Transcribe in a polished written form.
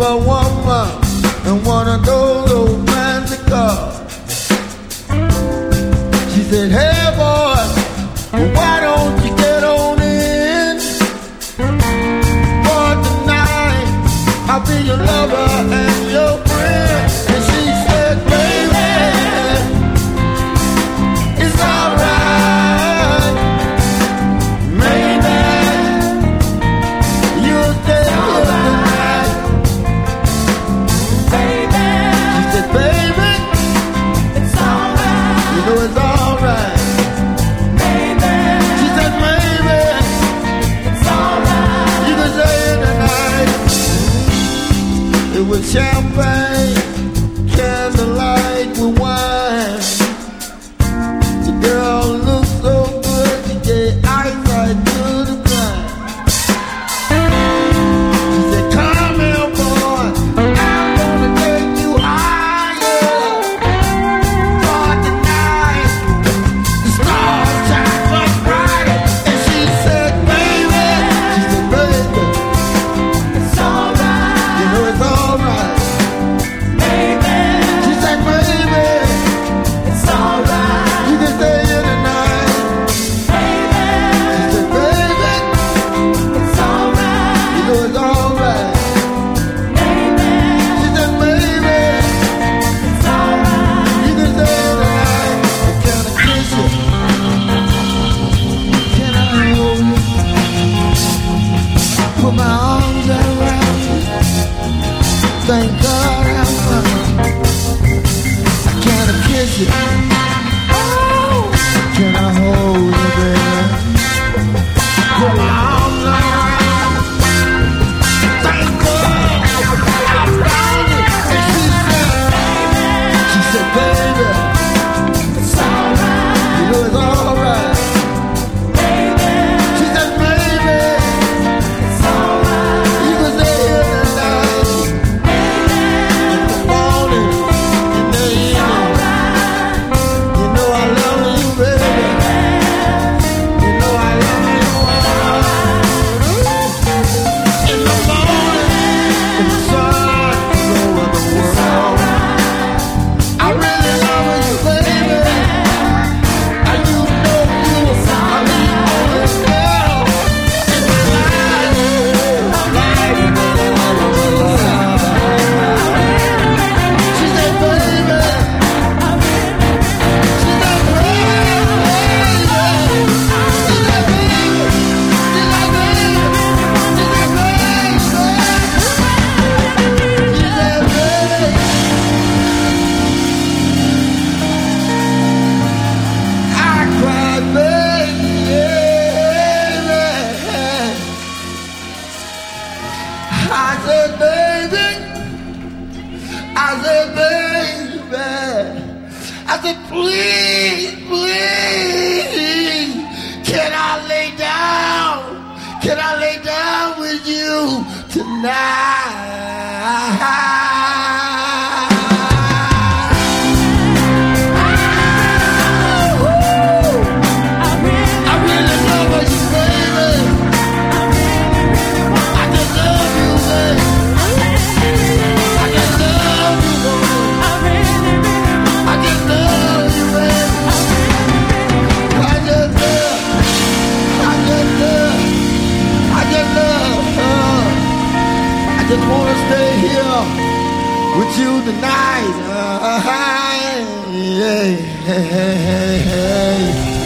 a woman and one of those old fancy cars. She said, hey boy, why don't you get on in? For tonight, I'll be your lover and your friend. And she said, baby, it's alright. Maybe you'll stay here tonight. Baby, She said, baby, it's alright. you know it's alright. Baby, She said, maybe it's alright. you can stay here tonight. It was champagne, candlelight with wine. The girl looked so good, she gave eyesight to the blind. She said, come here, boy, I'm gonna take you higher. For tonight, the stars shine much brighter. And she said, baby, It's alright. you know it's alright. Baby, She said, baby, it's alright. you can stay here tonight. Baby, She said, baby, it's alright. you know it's alright. Baby, She said, baby, it's alright. you can stay here tonight. Can I kiss you? Can I hold you? Put my arms around you. Thank God I'm fine. Can I kiss you? Can I hold you, baby? Put my arms around you. Thank God I found you. And she said, baby, It's alright. you know it's alright. Baby, She said, baby, it's alright. you can stay here tonight. In the morning, in the evening, you know I love you, baby. You know I love you. In the morning, when the sun is over the world, I really love you, baby. And you know you are the only girl in my life. She said, baby. She said, please, please, can I lay down? Can I lay down with you tonight? I really love you, baby. I just love you, baby. I just love you, baby. I just love you, baby. I just love. I just wanna stay here with you tonight. Yeah.